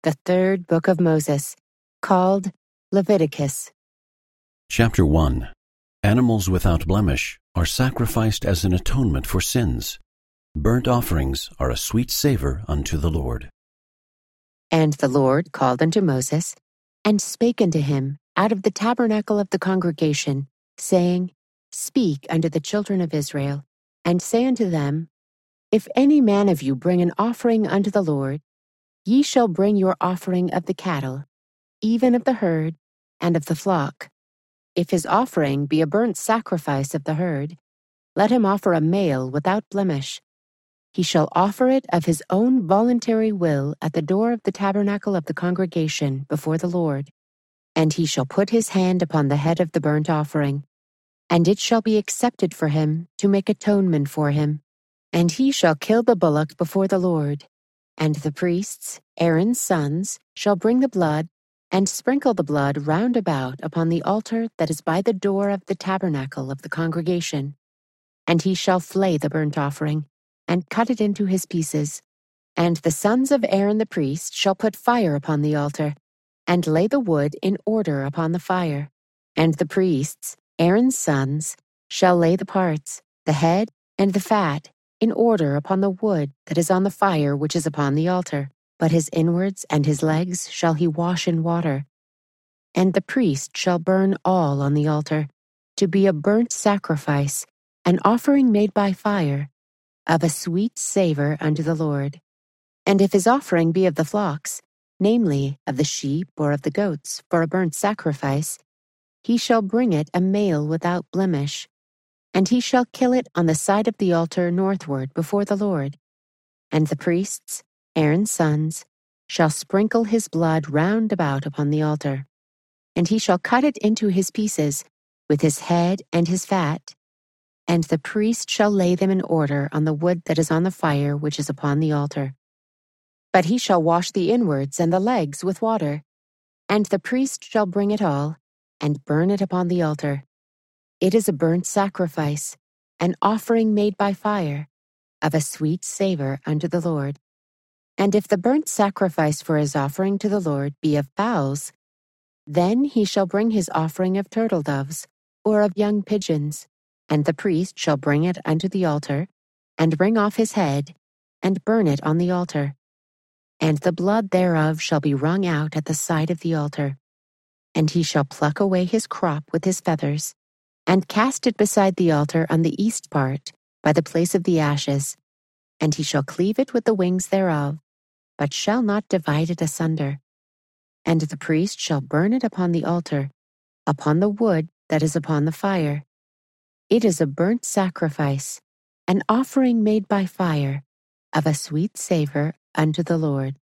The third book of Moses, called Leviticus. Chapter 1. Animals without blemish are sacrificed as an atonement for sins. Burnt offerings are a sweet savor unto the Lord. And the Lord called unto Moses, and spake unto him out of the tabernacle of the congregation, saying, Speak unto the children of Israel, and say unto them, If any man of you bring an offering unto the Lord, ye shall bring your offering of the cattle, even of the herd, and of the flock. If his offering be a burnt sacrifice of the herd, let him offer a male without blemish. He shall offer it of his own voluntary will at the door of the tabernacle of the congregation before the Lord. And he shall put his hand upon the head of the burnt offering, and it shall be accepted for him to make atonement for him. And he shall kill the bullock before the Lord. And the priests, Aaron's sons, shall bring the blood, and sprinkle the blood round about upon the altar that is by the door of the tabernacle of the congregation. And he shall flay the burnt offering, and cut it into his pieces. And the sons of Aaron the priest shall put fire upon the altar, and lay the wood in order upon the fire. And the priests, Aaron's sons, shall lay the parts, the head and the fat, in order upon the wood that is on the fire which is upon the altar. But his inwards and his legs shall he wash in water. And the priest shall burn all on the altar, to be a burnt sacrifice, an offering made by fire, of a sweet savor unto the Lord. And if his offering be of the flocks, namely of the sheep or of the goats, for a burnt sacrifice, he shall bring it a male without blemish, and he shall kill it on the side of the altar northward before the Lord. And the priests, Aaron's sons, shall sprinkle his blood round about upon the altar. And he shall cut it into his pieces, with his head and his fat. And the priest shall lay them in order on the wood that is on the fire which is upon the altar. But he shall wash the inwards and the legs with water. And the priest shall bring it all, and burn it upon the altar. It is a burnt sacrifice, an offering made by fire, of a sweet savor unto the Lord. And if the burnt sacrifice for his offering to the Lord be of fowls, then he shall bring his offering of turtle doves, or of young pigeons, and the priest shall bring it unto the altar, and wring off his head, and burn it on the altar. And the blood thereof shall be wrung out at the side of the altar. And he shall pluck away his crop with his feathers, and cast it beside the altar on the east part, by the place of the ashes. And he shall cleave it with the wings thereof, but shall not divide it asunder. And the priest shall burn it upon the altar, upon the wood that is upon the fire. It is a burnt sacrifice, an offering made by fire, of a sweet savor unto the Lord.